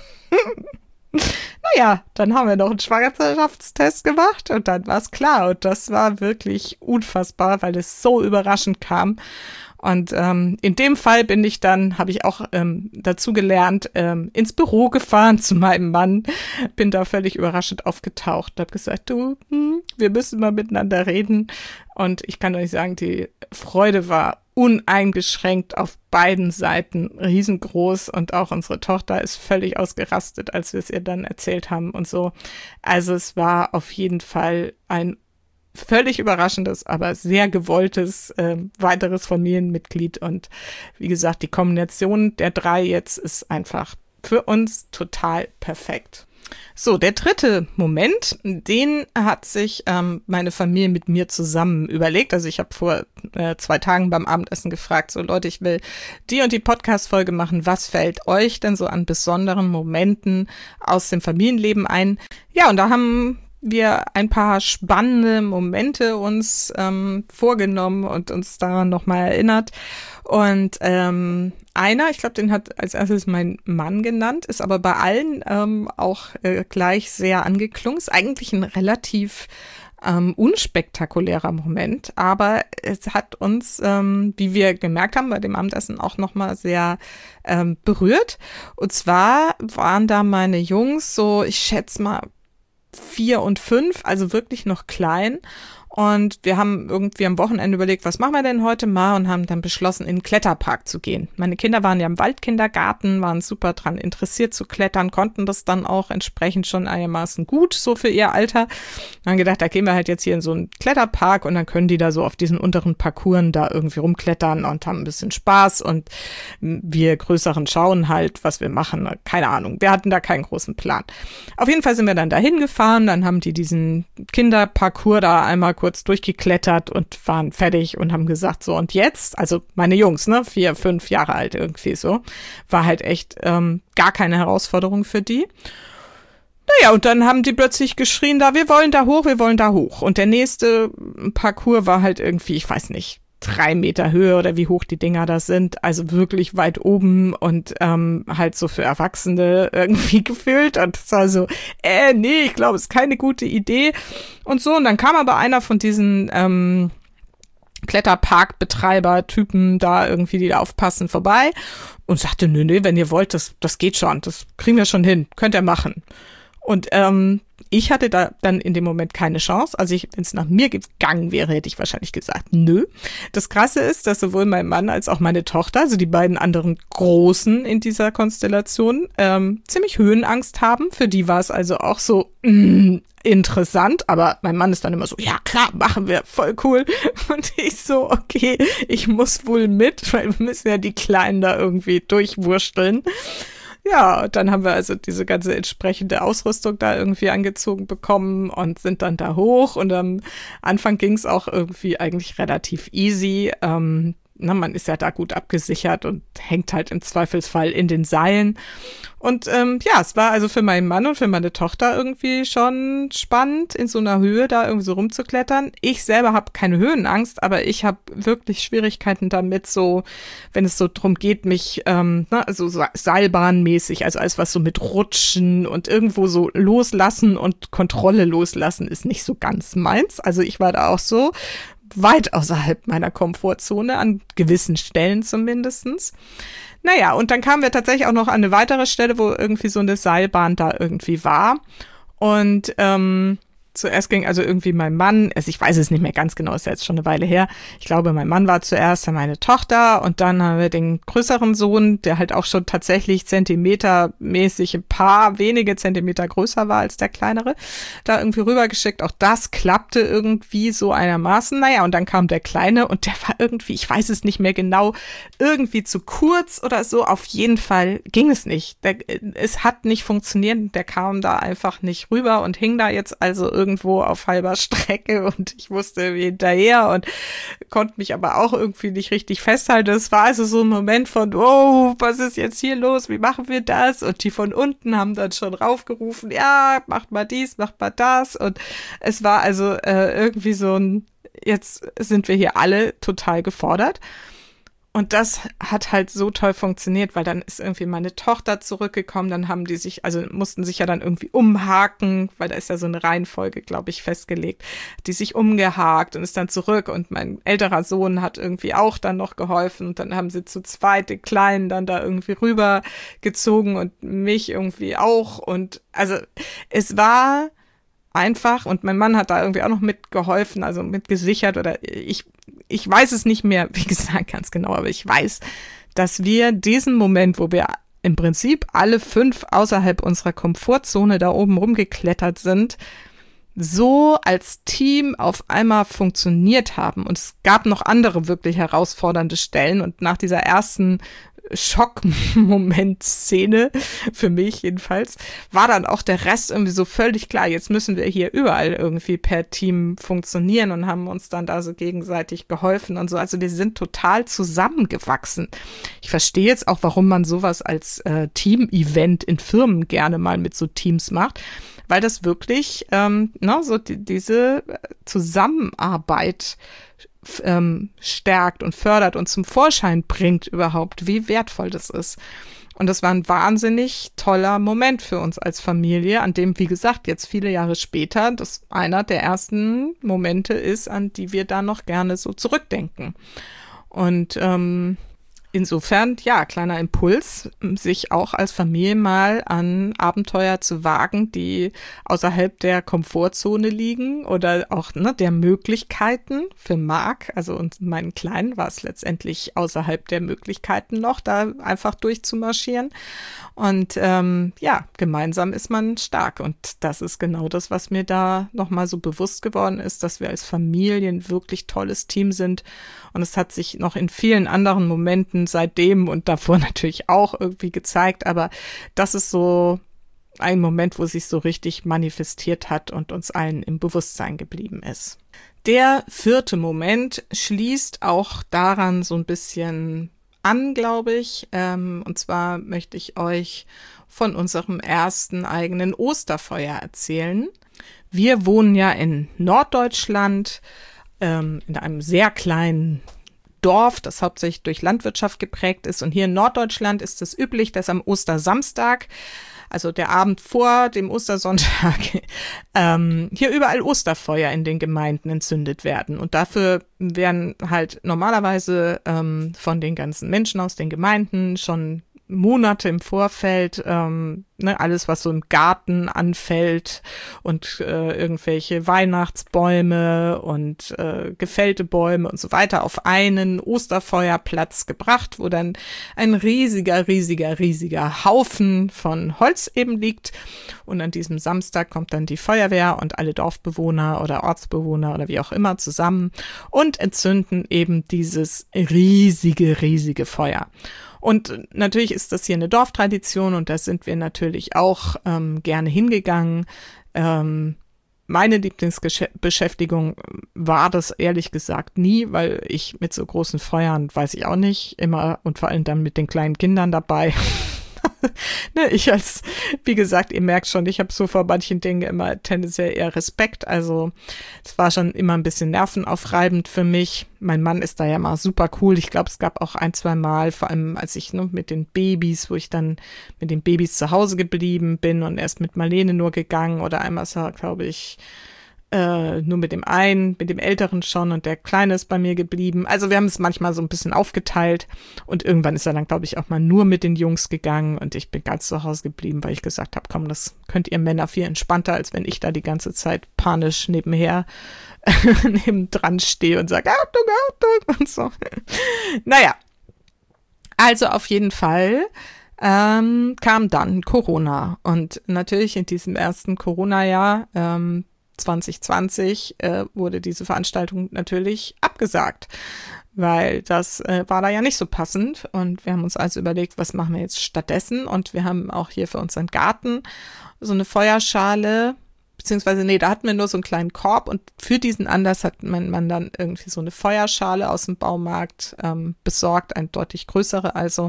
Naja, dann haben wir noch einen Schwangerschaftstest gemacht und dann war es klar. Und das war wirklich unfassbar, weil es so überraschend kam. Und ähm, in dem Fall bin ich dann, habe ich auch ähm, dazu gelernt, ähm, ins Büro gefahren zu meinem Mann. Bin da völlig überraschend aufgetaucht und habe gesagt, du, hm, wir müssen mal miteinander reden. Und ich kann euch sagen, die Freude war uneingeschränkt auf beiden Seiten riesengroß und auch unsere Tochter ist völlig ausgerastet, als wir es ihr dann erzählt haben und so. Also es war auf jeden Fall ein völlig überraschendes, aber sehr gewolltes äh, weiteres Familienmitglied und wie gesagt, die Kombination der drei jetzt ist einfach für uns total perfekt. So, der dritte Moment, den hat sich ähm, meine Familie mit mir zusammen überlegt. Also ich habe vor äh, zwei Tagen beim Abendessen gefragt, so Leute, ich will die und die Podcast-Folge machen. Was fällt euch denn so an besonderen Momenten aus dem Familienleben ein? Ja, und da haben wir ein paar spannende Momente uns ähm, vorgenommen und uns daran nochmal erinnert. Und ähm, einer, ich glaube, den hat als erstes mein Mann genannt, ist aber bei allen ähm, auch äh, gleich sehr angeklungen. Ist eigentlich ein relativ ähm, unspektakulärer Moment, aber es hat uns, ähm, wie wir gemerkt haben, bei dem Abendessen auch nochmal sehr ähm, berührt. Und zwar waren da meine Jungs so, ich schätze mal, vier und fünf, also wirklich noch klein. Und wir haben irgendwie am Wochenende überlegt, was machen wir denn heute mal und haben dann beschlossen, in den Kletterpark zu gehen. Meine Kinder waren ja im Waldkindergarten, waren super dran interessiert zu klettern, konnten das dann auch entsprechend schon einigermaßen gut, so für ihr Alter. Dann haben gedacht, da gehen wir halt jetzt hier in so einen Kletterpark und dann können die da so auf diesen unteren Parcours da irgendwie rumklettern und haben ein bisschen Spaß und wir Größeren schauen halt, was wir machen. Keine Ahnung, wir hatten da keinen großen Plan. Auf jeden Fall sind wir dann da hingefahren, dann haben die diesen Kinderparcours da einmal kurz kurz durchgeklettert und waren fertig und haben gesagt, so und jetzt, also meine Jungs, ne, vier, fünf Jahre alt irgendwie so, war halt echt ähm, gar keine Herausforderung für die. Naja, und dann haben die plötzlich geschrien, da, wir wollen da hoch, wir wollen da hoch. Und der nächste Parcours war halt irgendwie, ich weiß nicht, drei Meter Höhe oder wie hoch die Dinger da sind, also wirklich weit oben und ähm, halt so für Erwachsene irgendwie gefühlt und es war so, äh, nee, ich glaube, es ist keine gute Idee und so und dann kam aber einer von diesen ähm, Kletterparkbetreiber-Typen da irgendwie, die da aufpassen, vorbei und sagte, nö, nö, wenn ihr wollt, das, das geht schon, das kriegen wir schon hin, könnt ihr machen. Und ähm, ich hatte da dann in dem Moment keine Chance. Also wenn es nach mir gegangen wäre, hätte ich wahrscheinlich gesagt, nö. Das Krasse ist, dass sowohl mein Mann als auch meine Tochter, also die beiden anderen Großen in dieser Konstellation, ähm, ziemlich Höhenangst haben. Für die war es also auch so mm, interessant. Aber mein Mann ist dann immer so, ja klar, machen wir, voll cool. Und ich so, okay, ich muss wohl mit, weil wir müssen ja die Kleinen da irgendwie durchwursteln. Ja, dann haben wir also diese ganze entsprechende Ausrüstung da irgendwie angezogen bekommen und sind dann da hoch und am Anfang ging es auch irgendwie eigentlich relativ easy. Ähm, na, man ist ja da gut abgesichert und hängt halt im Zweifelsfall in den Seilen. Und ähm, ja, es war also für meinen Mann und für meine Tochter irgendwie schon spannend, in so einer Höhe da irgendwie so rumzuklettern. Ich selber habe keine Höhenangst, aber ich habe wirklich Schwierigkeiten damit, so, wenn es so drum geht, mich, ähm, ne, also so seilbahnmäßig, also alles was so mit Rutschen und irgendwo so loslassen und Kontrolle loslassen, ist nicht so ganz meins. Also ich war da auch so weit außerhalb meiner Komfortzone, an gewissen Stellen zumindestens. Naja, und dann kamen wir tatsächlich auch noch an eine weitere Stelle, wo irgendwie so eine Seilbahn da irgendwie war. Und ähm, zuerst ging also irgendwie mein Mann, also ich weiß es nicht mehr ganz genau, ist ja jetzt schon eine Weile her. Ich glaube, mein Mann war zuerst, dann meine Tochter und dann haben wir den größeren Sohn, der halt auch schon tatsächlich zentimetermäßig ein paar wenige Zentimeter größer war als der kleinere, da irgendwie rübergeschickt. Auch das klappte irgendwie so einigermaßen. Naja, und dann kam der Kleine und der war irgendwie, ich weiß es nicht mehr genau, irgendwie zu kurz oder so. Auf jeden Fall ging es nicht. Der, es hat nicht funktioniert. Der kam da einfach nicht rüber und hing da jetzt also irgendwie irgendwo auf halber Strecke und ich musste wie hinterher und konnte mich aber auch irgendwie nicht richtig festhalten. Es war also so ein Moment von, oh, was ist jetzt hier los? Wie machen wir das? Und die von unten haben dann schon raufgerufen, ja, macht mal dies, macht mal das. Und es war also äh, irgendwie so ein, jetzt sind wir hier alle total gefordert. Und das hat halt so toll funktioniert, weil dann ist irgendwie meine Tochter zurückgekommen, dann haben die sich, also mussten sich ja dann irgendwie umhaken, weil da ist ja so eine Reihenfolge, glaube ich, festgelegt, die sich umgehakt und ist dann zurück und mein älterer Sohn hat irgendwie auch dann noch geholfen und dann haben sie zu zweit den Kleinen dann da irgendwie rübergezogen und mich irgendwie auch und also es war einfach und mein Mann hat da irgendwie auch noch mitgeholfen, also mitgesichert oder ich Ich weiß es nicht mehr, wie gesagt, ganz genau, aber ich weiß, dass wir diesen Moment, wo wir im Prinzip alle fünf außerhalb unserer Komfortzone da oben rumgeklettert sind, so als Team auf einmal funktioniert haben. Und es gab noch andere wirklich herausfordernde Stellen. Und nach dieser ersten Schockmoment-Szene, für mich jedenfalls, war dann auch der Rest irgendwie so völlig klar. Jetzt müssen wir hier überall irgendwie per Team funktionieren und haben uns dann da so gegenseitig geholfen und so. Also wir sind total zusammengewachsen. Ich verstehe jetzt auch, warum man sowas als äh, Team-Event in Firmen gerne mal mit so Teams macht, weil das wirklich ähm, ne, so die, diese Zusammenarbeit ähm, stärkt und fördert und zum Vorschein bringt überhaupt, wie wertvoll das ist. Und das war ein wahnsinnig toller Moment für uns als Familie, an dem, wie gesagt, jetzt viele Jahre später, das einer der ersten Momente ist, an die wir da noch gerne so zurückdenken. Und ähm, insofern, ja, kleiner Impuls, sich auch als Familie mal an Abenteuer zu wagen, die außerhalb der Komfortzone liegen oder auch ne, der Möglichkeiten für Marc, also und meinen Kleinen war es letztendlich außerhalb der Möglichkeiten noch, da einfach durchzumarschieren. Und ähm, ja, gemeinsam ist man stark und das ist genau das, was mir da nochmal so bewusst geworden ist, dass wir als Familie ein wirklich tolles Team sind und es hat sich noch in vielen anderen Momenten seitdem und davor natürlich auch irgendwie gezeigt, aber das ist so ein Moment, wo sich so richtig manifestiert hat und uns allen im Bewusstsein geblieben ist. Der vierte Moment schließt auch daran so ein bisschen an, glaube ich, ähm, und zwar möchte ich euch von unserem ersten eigenen Osterfeuer erzählen. Wir wohnen ja in Norddeutschland, ähm, in einem sehr kleinen Dorf, das hauptsächlich durch Landwirtschaft geprägt ist. Und hier in Norddeutschland ist es üblich, dass am Ostersamstag, also der Abend vor dem Ostersonntag, ähm, hier überall Osterfeuer in den Gemeinden entzündet werden. Und dafür werden halt normalerweise ähm, von den ganzen Menschen aus den Gemeinden schon Monate im Vorfeld, ähm, ne, alles, was so im Garten anfällt und äh, irgendwelche Weihnachtsbäume und äh, gefällte Bäume und so weiter auf einen Osterfeuerplatz gebracht, wo dann ein riesiger, riesiger, riesiger Haufen von Holz eben liegt. Und an diesem Samstag kommt dann die Feuerwehr und alle Dorfbewohner oder Ortsbewohner oder wie auch immer zusammen und entzünden eben dieses riesige, riesige Feuer. Und natürlich ist das hier eine Dorftradition und da sind wir natürlich auch ähm, gerne hingegangen. Ähm, meine Lieblingsbeschäftigung war das ehrlich gesagt nie, weil ich mit so großen Feuern, weiß ich auch nicht, immer und vor allem dann mit den kleinen Kindern dabei. ne, ich als, wie gesagt, ihr merkt schon, ich habe so vor manchen Dingen immer tendenziell eher Respekt. Also es war schon immer ein bisschen nervenaufreibend für mich. Mein Mann ist da ja mal super cool. Ich glaube, es gab auch ein, zwei Mal, vor allem als ich ne, mit den Babys, wo ich dann mit den Babys zu Hause geblieben bin und erst mit Marlene nur gegangen oder einmal ist er, glaube ich, äh, nur mit dem einen, mit dem Älteren schon und der Kleine ist bei mir geblieben. Also wir haben es manchmal so ein bisschen aufgeteilt und irgendwann ist er dann, glaube ich, auch mal nur mit den Jungs gegangen und ich bin ganz zu Hause geblieben, weil ich gesagt habe, komm, das könnt ihr Männer viel entspannter, als wenn ich da die ganze Zeit panisch nebenher nebendran stehe und sage, Achtung, Achtung und so. Naja, also auf jeden Fall ähm, kam dann Corona und natürlich in diesem ersten Corona-Jahr ähm, zwanzig zwanzig äh, wurde diese Veranstaltung natürlich abgesagt, weil das äh, war da ja nicht so passend und wir haben uns also überlegt, was machen wir jetzt stattdessen und wir haben auch hier für unseren Garten so eine Feuerschale, beziehungsweise nee, da hatten wir nur so einen kleinen Korb und für diesen Anlass hat mein Mann dann irgendwie so eine Feuerschale aus dem Baumarkt ähm, besorgt, eine deutlich größere also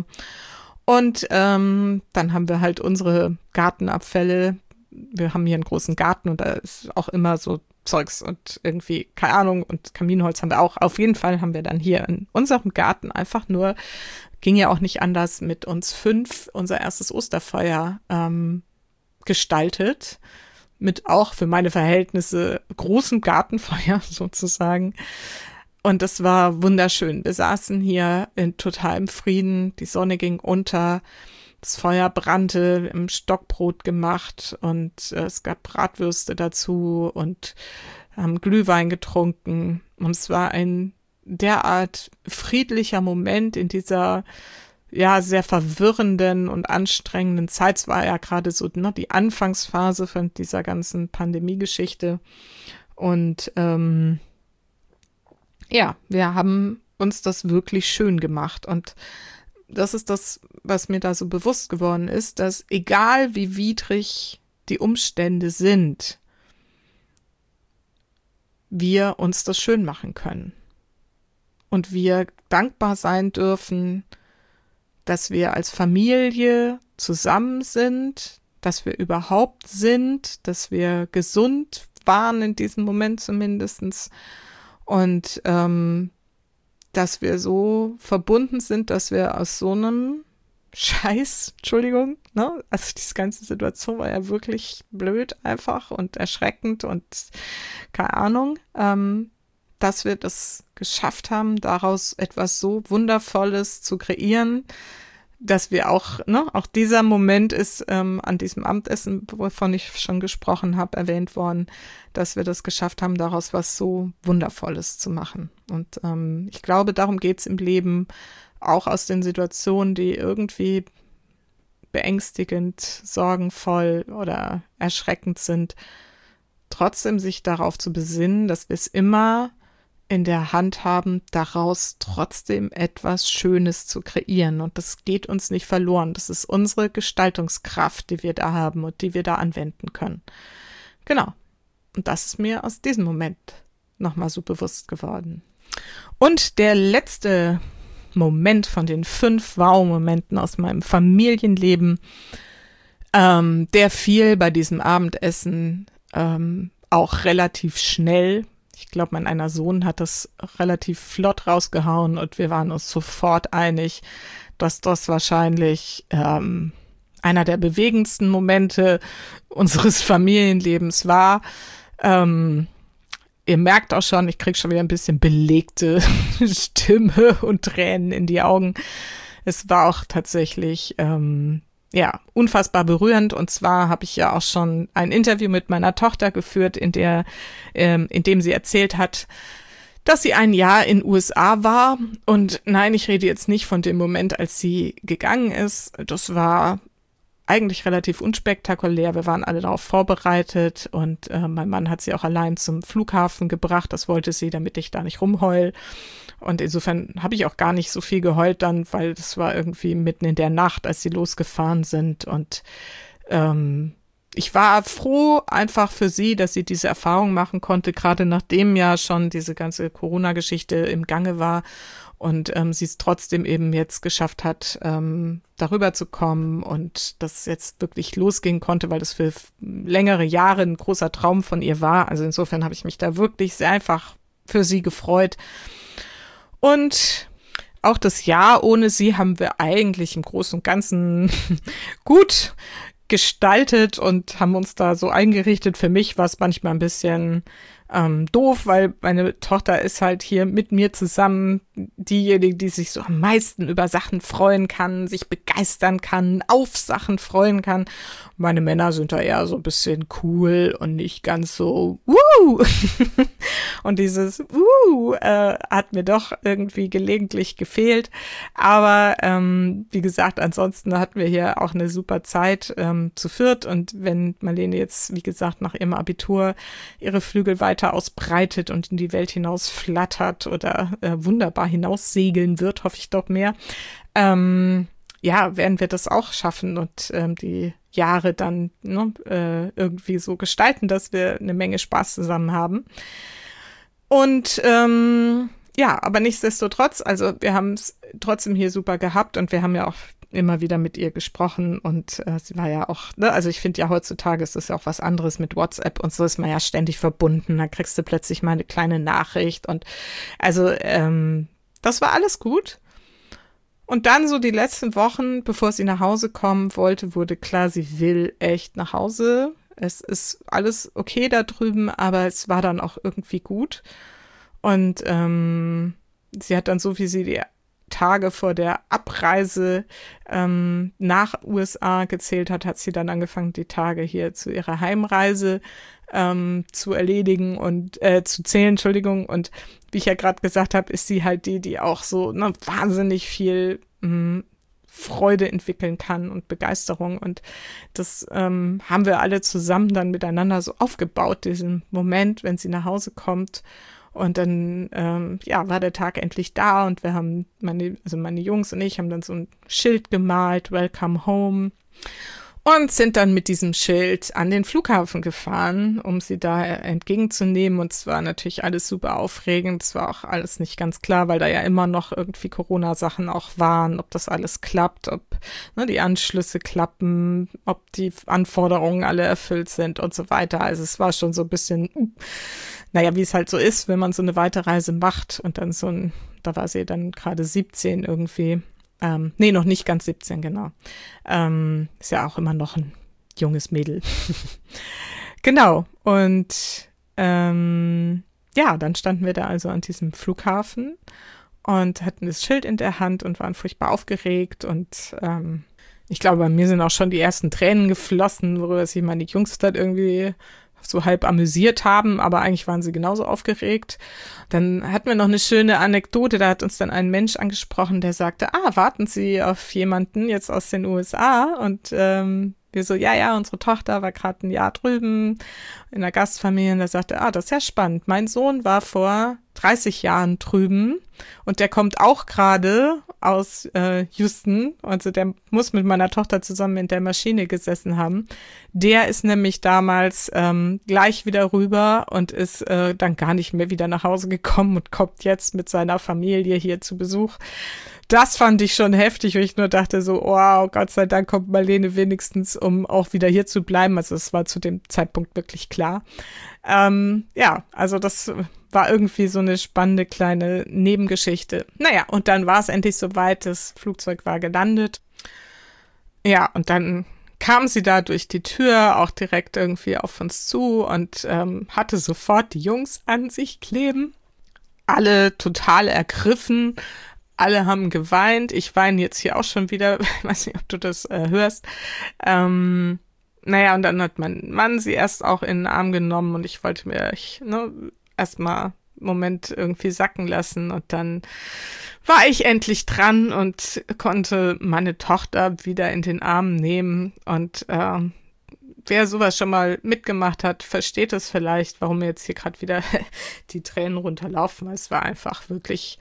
und ähm, dann haben wir halt unsere Gartenabfälle. Wir haben hier einen großen Garten und da ist auch immer so Zeugs und irgendwie, keine Ahnung, und Kaminholz haben wir auch. Auf jeden Fall haben wir dann hier in unserem Garten einfach nur, ging ja auch nicht anders, mit uns fünf unser erstes Osterfeuer ähm, gestaltet. Mit auch für meine Verhältnisse großem Gartenfeuer sozusagen. Und das war wunderschön. Wir saßen hier in totalem Frieden, die Sonne ging unter. Das Feuer brannte, im Stockbrot gemacht und äh, es gab Bratwürste dazu und haben Glühwein getrunken. Und es war ein derart friedlicher Moment in dieser ja sehr verwirrenden und anstrengenden Zeit. Es war ja gerade so ne, die Anfangsphase von dieser ganzen Pandemie-Geschichte. Und ähm, ja, wir haben uns das wirklich schön gemacht und das ist das, was mir da so bewusst geworden ist, dass egal wie widrig die Umstände sind, wir uns das schön machen können. Und wir dankbar sein dürfen, dass wir als Familie zusammen sind, dass wir überhaupt sind, dass wir gesund waren in diesem Moment zumindest und ähm, dass wir so verbunden sind, dass wir aus so einem Scheiß, Entschuldigung, ne, also diese ganze Situation war ja wirklich blöd einfach und erschreckend und keine Ahnung, ähm, dass wir das geschafft haben, daraus etwas so Wundervolles zu kreieren, dass wir auch, ne, auch dieser Moment ist ähm, an diesem Abendessen, wovon ich schon gesprochen habe, erwähnt worden, dass wir das geschafft haben, daraus was so Wundervolles zu machen. Und ähm, ich glaube, darum geht's im Leben, auch aus den Situationen, die irgendwie beängstigend, sorgenvoll oder erschreckend sind, trotzdem sich darauf zu besinnen, dass wir es immer in der Hand haben, daraus trotzdem etwas Schönes zu kreieren. Und das geht uns nicht verloren. Das ist unsere Gestaltungskraft, die wir da haben und die wir da anwenden können. Genau. Und das ist mir aus diesem Moment nochmal so bewusst geworden. Und der letzte Moment von den fünf Wow-Momenten aus meinem Familienleben, ähm, der fiel bei diesem Abendessen ähm, auch relativ schnell. Ich glaube, mein einer Sohn hat das relativ flott rausgehauen und wir waren uns sofort einig, dass das wahrscheinlich ähm, einer der bewegendsten Momente unseres Familienlebens war. Ähm, ihr merkt auch schon, ich kriege schon wieder ein bisschen belegte Stimme und Tränen in die Augen. Es war auch tatsächlich ähm, ja, unfassbar berührend. Und zwar habe ich ja auch schon ein Interview mit meiner Tochter geführt, in der, ähm, in dem sie erzählt hat, dass sie ein Jahr in U S A war. Und nein, ich rede jetzt nicht von dem Moment, als sie gegangen ist. Das war eigentlich relativ unspektakulär. Wir waren alle darauf vorbereitet und äh, mein Mann hat sie auch allein zum Flughafen gebracht. Das wollte sie, damit ich da nicht rumheul. Und insofern habe ich auch gar nicht so viel geheult dann, weil das war irgendwie mitten in der Nacht, als sie losgefahren sind. Und ähm, ich war froh einfach für sie, dass sie diese Erfahrung machen konnte, gerade nachdem ja schon diese ganze Corona-Geschichte im Gange war und ähm, sie es trotzdem eben jetzt geschafft hat, ähm, darüber zu kommen und das jetzt wirklich losgehen konnte, weil das für längere Jahre ein großer Traum von ihr war. Also insofern habe ich mich da wirklich sehr einfach für sie gefreut. Und auch das Jahr ohne sie haben wir eigentlich im Großen und Ganzen gut gestaltet und haben uns da so eingerichtet. Für mich war es manchmal ein bisschen ähm, doof, weil meine Tochter ist halt hier mit mir zusammen diejenige, die sich so am meisten über Sachen freuen kann, sich begeistern kann, auf Sachen freuen kann. Meine Männer sind da eher so ein bisschen cool und nicht ganz so wuh. Und dieses wuh äh, hat mir doch irgendwie gelegentlich gefehlt. Aber ähm, wie gesagt, ansonsten hatten wir hier auch eine super Zeit ähm, zu viert. Und wenn Marlene jetzt, wie gesagt, nach ihrem Abitur ihre Flügel weiter ausbreitet und in die Welt hinaus flattert oder äh, wunderbar hinaus segeln wird, hoffe ich doch mehr, ähm, ja, werden wir das auch schaffen und ähm, die Jahre dann ne, äh, irgendwie so gestalten, dass wir eine Menge Spaß zusammen haben. Und ähm, ja, aber nichtsdestotrotz, also wir haben es trotzdem hier super gehabt und wir haben ja auch immer wieder mit ihr gesprochen und äh, sie war ja auch, ne, also ich finde ja heutzutage ist das ja auch was anderes mit WhatsApp und so ist man ja ständig verbunden, da kriegst du plötzlich mal eine kleine Nachricht und also ähm, das war alles gut. Und dann so die letzten Wochen, bevor sie nach Hause kommen wollte, wurde klar, sie will echt nach Hause. Es ist alles okay da drüben, aber es war dann auch irgendwie gut. Und ähm, sie hat dann so, wie sie die Tage vor der Abreise ähm, nach U S A gezählt hat, hat sie dann angefangen, die Tage hier zu ihrer Heimreise ähm, zu erledigen und äh, zu zählen, Entschuldigung. Und wie ich ja gerade gesagt habe, ist sie halt die, die auch so ne, wahnsinnig viel mh, Freude entwickeln kann und Begeisterung. Und das ähm, haben wir alle zusammen dann miteinander so aufgebaut, diesen Moment, wenn sie nach Hause kommt. Und dann, ähm, ja, war der Tag endlich da und wir haben, meine, also meine Jungs und ich haben dann so ein Schild gemalt, Welcome Home, und sind dann mit diesem Schild an den Flughafen gefahren, um sie da entgegenzunehmen. Und es war natürlich alles super aufregend. Es war auch alles nicht ganz klar, weil da ja immer noch irgendwie Corona-Sachen auch waren, ob das alles klappt, ob ne, die Anschlüsse klappen, ob die Anforderungen alle erfüllt sind und so weiter. Also es war schon so ein bisschen, naja, wie es halt so ist, wenn man so eine Weiterreise macht und dann so ein, da war sie dann gerade siebzehn irgendwie. Ähm, nee, noch nicht ganz siebzehn, genau. Ähm, ist ja auch immer noch ein junges Mädel. Genau. Und ähm, ja, dann standen wir da also an diesem Flughafen und hatten das Schild in der Hand und waren furchtbar aufgeregt. Und ähm, ich glaube, bei mir sind auch schon die ersten Tränen geflossen, worüber sich meine Jungs dann irgendwie so halb amüsiert haben, aber eigentlich waren sie genauso aufgeregt. Dann hatten wir noch eine schöne Anekdote, da hat uns dann ein Mensch angesprochen, der sagte, ah, warten Sie auf jemanden jetzt aus den U S A? Und ähm, wir so, ja, ja, unsere Tochter war gerade ein Jahr drüben in einer Gastfamilie und der sagte, ah, das ist ja spannend. Mein Sohn war vor dreißig Jahren drüben und der kommt auch gerade aus äh, Houston, also der muss mit meiner Tochter zusammen in der Maschine gesessen haben. Der ist nämlich damals ähm, gleich wieder rüber und ist äh, dann gar nicht mehr wieder nach Hause gekommen und kommt jetzt mit seiner Familie hier zu Besuch. Das fand ich schon heftig, wo ich nur dachte so, wow, Gott sei Dank kommt Marlene wenigstens, um auch wieder hier zu bleiben. Also es war zu dem Zeitpunkt wirklich klar. Ähm, ja, also das war irgendwie so eine spannende kleine Nebengeschichte. Naja, und dann war es endlich soweit, das Flugzeug war gelandet. Ja, und dann kam sie da durch die Tür auch direkt irgendwie auf uns zu und ähm, hatte sofort die Jungs an sich kleben. Alle total ergriffen. Alle haben geweint. Ich weine jetzt hier auch schon wieder. Ich weiß nicht, ob du das äh, hörst. Ähm, naja, und dann hat mein Mann sie erst auch in den Arm genommen und ich wollte mir ich, ne, erstmal einen Moment irgendwie sacken lassen. Und dann war ich endlich dran und konnte meine Tochter wieder in den Arm nehmen. Und äh, wer sowas schon mal mitgemacht hat, versteht es vielleicht, warum mir jetzt hier gerade wieder die Tränen runterlaufen. Es war einfach wirklich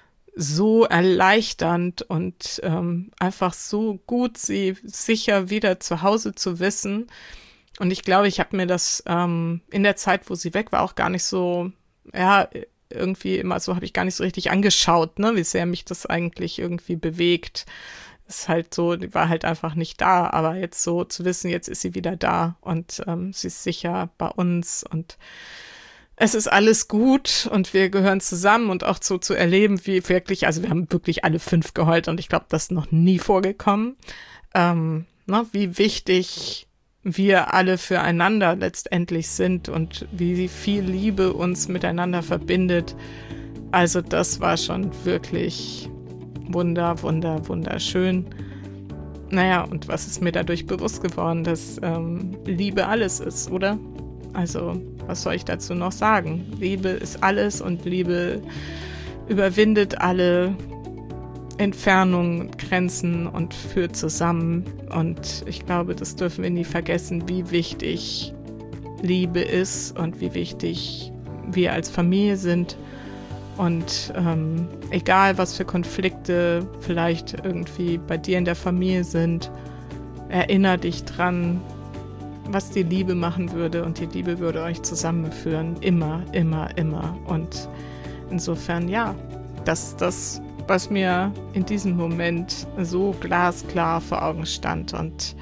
so erleichternd und ähm, einfach so gut, sie sicher wieder zu Hause zu wissen. Und ich glaube, ich habe mir das ähm, in der Zeit, wo sie weg war, auch gar nicht so, ja, irgendwie immer so, habe ich gar nicht so richtig angeschaut, ne, wie sehr mich das eigentlich irgendwie bewegt. Ist halt so, die war halt einfach nicht da, aber jetzt so zu wissen, jetzt ist sie wieder da und ähm, sie ist sicher bei uns und es ist alles gut und wir gehören zusammen und auch so zu erleben, wie wirklich, also wir haben wirklich alle fünf geheult und ich glaube, das ist noch nie vorgekommen, ähm, ne, wie wichtig wir alle füreinander letztendlich sind und wie viel Liebe uns miteinander verbindet. Also das war schon wirklich wunder, wunder, wunderschön. Naja, und was ist mir dadurch bewusst geworden, dass ähm, Liebe alles ist, oder? Also, was soll ich dazu noch sagen? Liebe ist alles und Liebe überwindet alle Entfernungen, Grenzen und führt zusammen. Und ich glaube, das dürfen wir nie vergessen, wie wichtig Liebe ist und wie wichtig wir als Familie sind. Und ähm, egal, was für Konflikte vielleicht irgendwie bei dir in der Familie sind, erinnere dich dran, was die Liebe machen würde. Und die Liebe würde euch zusammenführen. Immer, immer, immer. Und insofern, ja, das ist das, was mir in diesem Moment so glasklar vor Augen stand. Und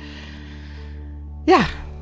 ja,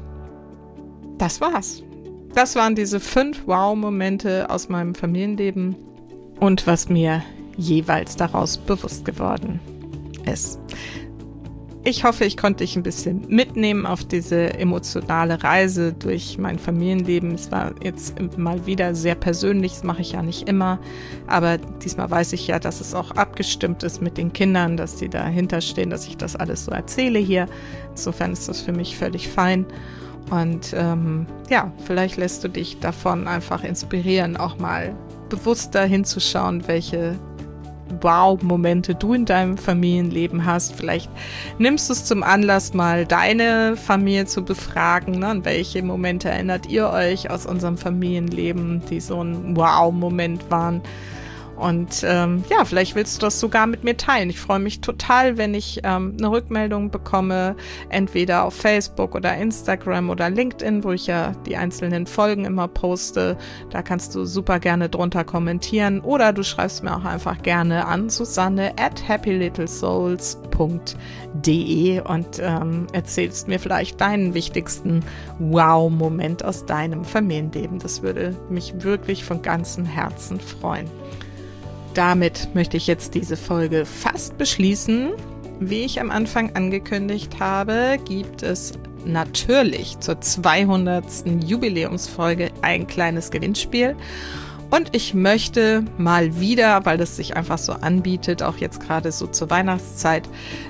das war's. Das waren diese fünf Wow-Momente aus meinem Familienleben und was mir jeweils daraus bewusst geworden ist. Ich hoffe, ich konnte dich ein bisschen mitnehmen auf diese emotionale Reise durch mein Familienleben. Es war jetzt mal wieder sehr persönlich, das mache ich ja nicht immer, aber diesmal weiß ich ja, dass es auch abgestimmt ist mit den Kindern, dass die dahinter stehen, dass ich das alles so erzähle hier. Insofern ist das für mich völlig fein. Und ähm, ja, vielleicht lässt du dich davon einfach inspirieren, auch mal bewusster hinzuschauen, welche Wow-Momente du in deinem Familienleben hast. Vielleicht nimmst du es zum Anlass, mal deine Familie zu befragen. Ne? An welche Momente erinnert ihr euch aus unserem Familienleben, die so ein Wow-Moment waren? Und ähm, ja, vielleicht willst du das sogar mit mir teilen. Ich freue mich total, wenn ich ähm, eine Rückmeldung bekomme, entweder auf Facebook oder Instagram oder LinkedIn, wo ich ja die einzelnen Folgen immer poste. Da kannst du super gerne drunter kommentieren oder du schreibst mir auch einfach gerne an Susanne at happy little souls punkt de und ähm, erzählst mir vielleicht deinen wichtigsten Wow-Moment aus deinem Familienleben. Das würde mich wirklich von ganzem Herzen freuen. Damit möchte ich jetzt diese Folge fast beschließen. Wie ich am Anfang angekündigt habe, gibt es natürlich zur zweihundertsten Jubiläumsfolge ein kleines Gewinnspiel. Und ich möchte mal wieder, weil das sich einfach so anbietet, auch jetzt gerade so zur Weihnachtszeit,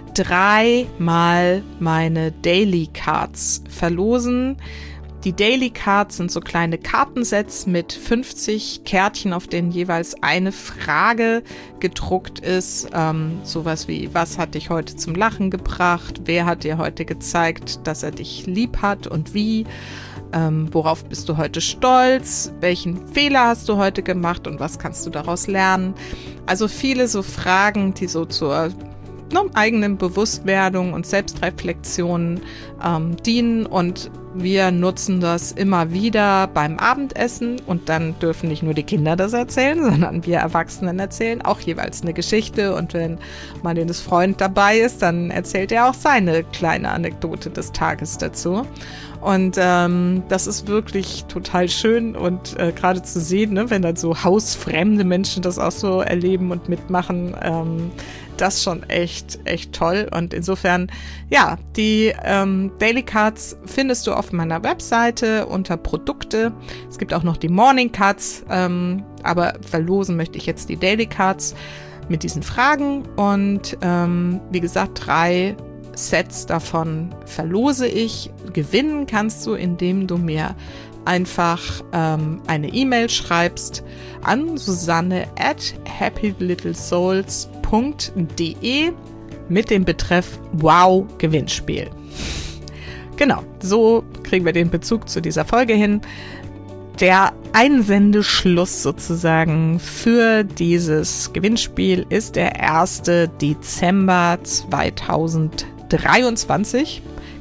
dreimal meine Daily Cards verlosen. Die Daily Cards sind so kleine Kartensets mit fünfzig Kärtchen, auf denen jeweils eine Frage gedruckt ist. Ähm, sowas wie, was hat dich heute zum Lachen gebracht? Wer hat dir heute gezeigt, dass er dich lieb hat und wie? Ähm, worauf bist du heute stolz? Welchen Fehler hast du heute gemacht und was kannst du daraus lernen? Also viele so Fragen, die so zur ne, eigenen Bewusstwerdung und Selbstreflexion ähm, dienen, und wir nutzen das immer wieder beim Abendessen, und dann dürfen nicht nur die Kinder das erzählen, sondern wir Erwachsenen erzählen auch jeweils eine Geschichte, und wenn Marlenes Freund dabei ist, dann erzählt er auch seine kleine Anekdote des Tages dazu. Und ähm, das ist wirklich total schön, und äh, gerade zu sehen, ne, wenn dann so hausfremde Menschen das auch so erleben und mitmachen, ähm, das schon echt, echt toll. Und insofern, ja, die ähm, Daily Cards findest du auf meiner Webseite unter Produkte. Es gibt auch noch die Morning Cards, ähm, aber verlosen möchte ich jetzt die Daily Cards mit diesen Fragen. Und ähm, wie gesagt, drei Sets davon verlose ich. Gewinnen kannst du, indem du mir einfach ähm, eine E-Mail schreibst an Susanne at happy little souls punkt de mit dem Betreff Wow Gewinnspiel. Genau, so kriegen wir den Bezug zu dieser Folge hin. Der Einsendeschluss sozusagen für dieses Gewinnspiel ist der erste Dezember zweitausenddreiundzwanzig.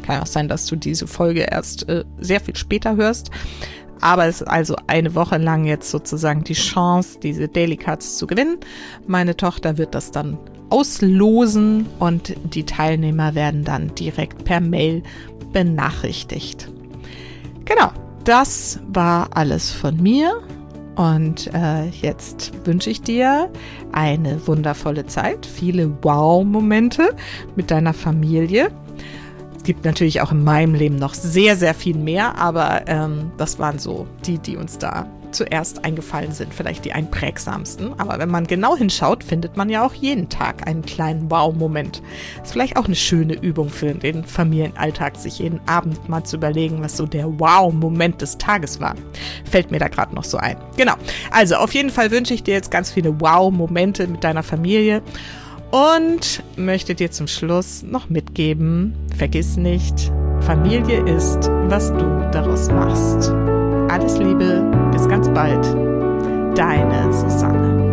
Kann auch sein, dass du diese Folge erst äh, sehr viel später hörst. Aber es ist also eine Woche lang jetzt sozusagen die Chance, diese Daily Cards zu gewinnen. Meine Tochter wird das dann auslosen und die Teilnehmer werden dann direkt per Mail benachrichtigt. Genau, das war alles von mir. Und äh, jetzt wünsche ich dir eine wundervolle Zeit, viele Wow-Momente mit deiner Familie. Es gibt natürlich auch in meinem Leben noch sehr, sehr viel mehr, aber ähm, das waren so die, die uns da zuerst eingefallen sind, vielleicht die einprägsamsten. Aber wenn man genau hinschaut, findet man ja auch jeden Tag einen kleinen Wow-Moment. Ist vielleicht auch eine schöne Übung für den Familienalltag, sich jeden Abend mal zu überlegen, was so der Wow-Moment des Tages war. Fällt mir da gerade noch so ein. Genau, also auf jeden Fall wünsche ich dir jetzt ganz viele Wow-Momente mit deiner Familie. Und möchte dir zum Schluss noch mitgeben, vergiss nicht, Familie ist, was du daraus machst. Alles Liebe, bis ganz bald. Deine Susanne.